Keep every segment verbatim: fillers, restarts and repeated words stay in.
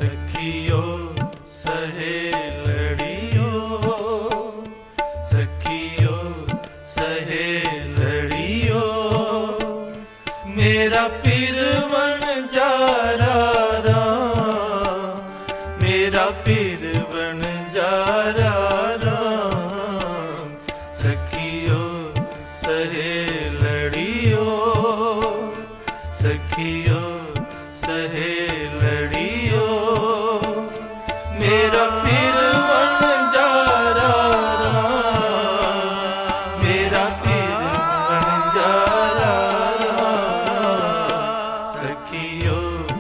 सखियो सहेलड़ियो सखियो सहेलड़ियो मेरा पिरवन जारा राम मेरा पिरवन जारा राम सखियो सहेलड़ियो सखियो सहेलड़ियो मेरा पिरवन जारा राम मेरा पिरवन जारा राम सखियो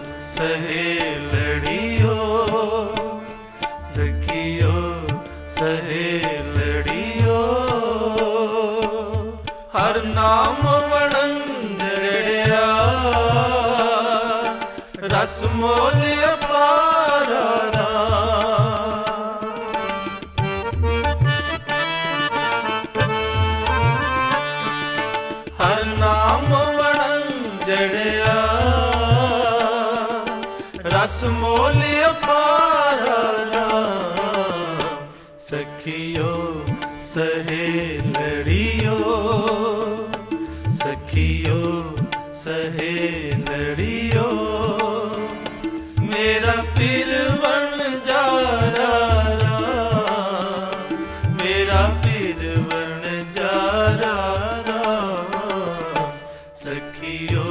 सहेलड़ियो सखियो सहेलड़ियो हर नाम वणंजड़िया रस मोल अपारा हर नाम वणंजड़िया रस मोल अपारा सखियो सहेलड़ियो सखियो सहेलड़ियो मेरा पिरवन जारा राम मेरा पिरवन जारा राम सखियो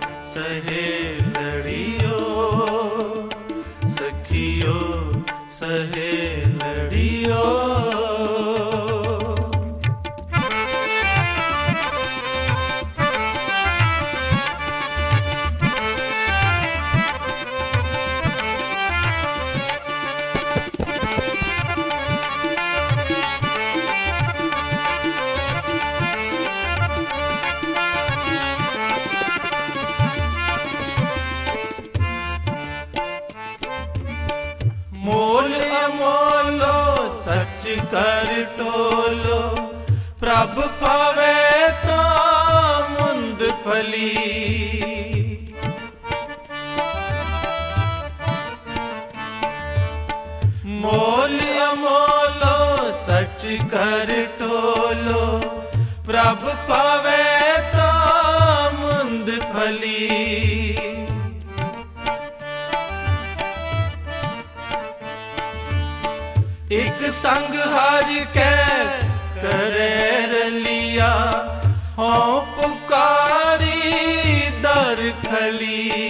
सहेलड़ियो सखियो सहेलड़ियो मोल अमोलो सच कर टोलो प्रभ पावे तो मुंद फली मोल अमोलो सच कर टोलो प्रभ पावे तो मुंद फली एक संग हर के करे रलिया हो पुकारी दर खली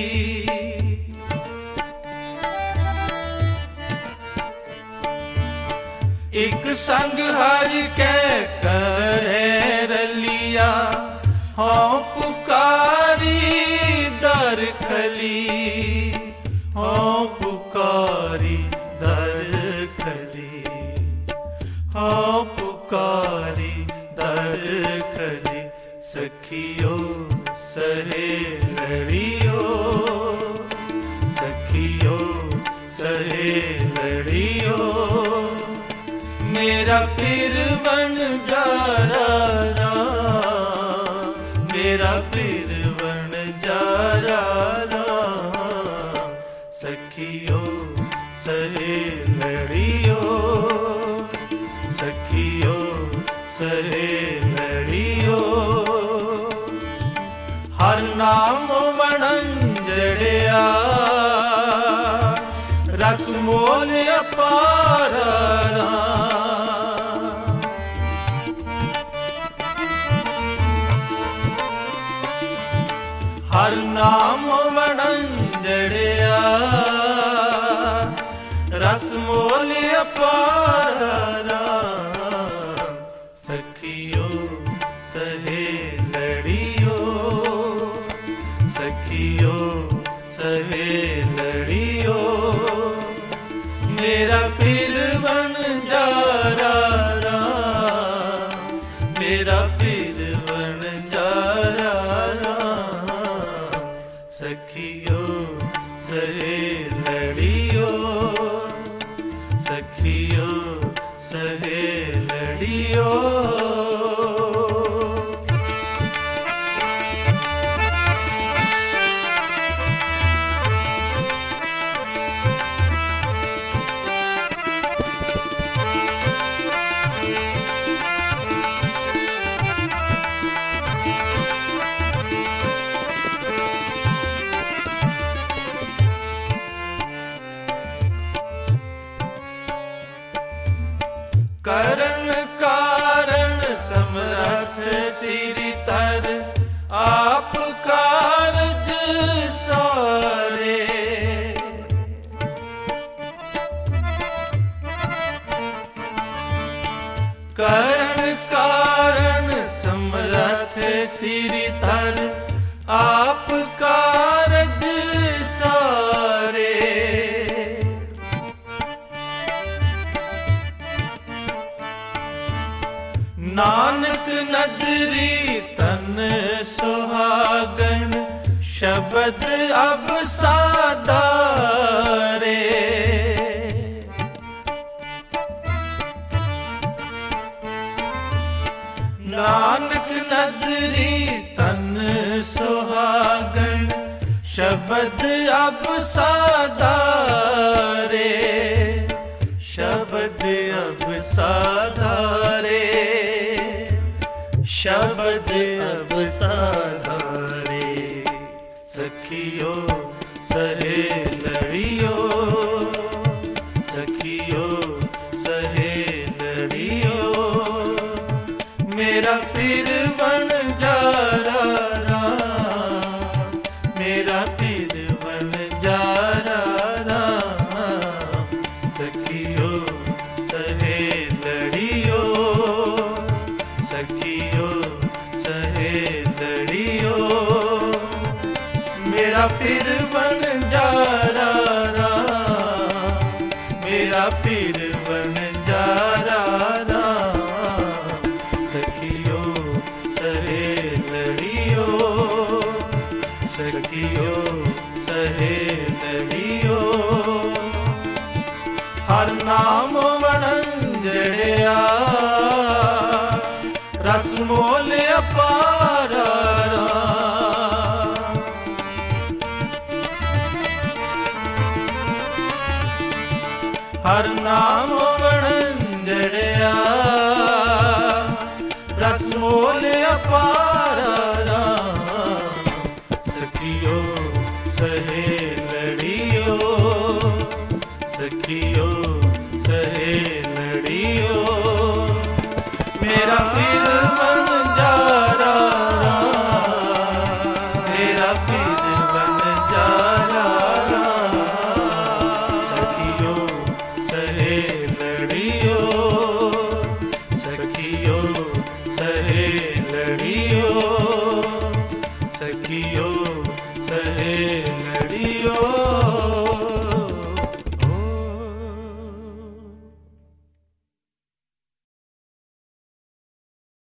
एक संग हर के करे रलिया हो पुकारी दर खली हो पुकारी दर खली हो पुकारी दर खली सखियो सहेलड़ियो सखियो सहेलड़ियो मेरा पिरवन जारा राम मेरा पिरवन जारा राम सखियो सहेलड़ियो सखियो सहेलड़ियो हर नाम वणंजड़िया रस मोल अपारा हर नाम वणंजड़िया रस मोल अपारा सखियो सहेलड़ियो सखियो सहेलड़ियो मेरा पिरवन जारा राम मेरा पिरवन जारा राम सखियो सहेलड़ियो सखियो सहेलड़ियो आप कारज सारे। करण कारण समरथ सिरि धर आप कारज सारे। नानक नदरी तन सुहागन शब्द अब साधारे। नानक नदरी तन सुहागन शब्द अब साधारे। शब्द अब साधारे। शब्द अब साधारे। सखियो सहेलड़ियो सखियो सहेलड़ियो मेरा पीर बन जारा राम। मेरा पीर बन जारा राम। सखियो सहेलड़ियो सखियो सहेलड़ियो मेरा पीर बन जारा राम। मेरा पीर बन जारा राम। सखियो सहेलड़ियो सखियो सहेलड़ियो हर नाम वणंजड़िया रस मोल अपार। हर नाम वणंजड़िया रस मोल अपार। सखियो सहेलड़ियो सखियो सहेलड़ियो मेरा पीर बन जारा राम। मेरा पीर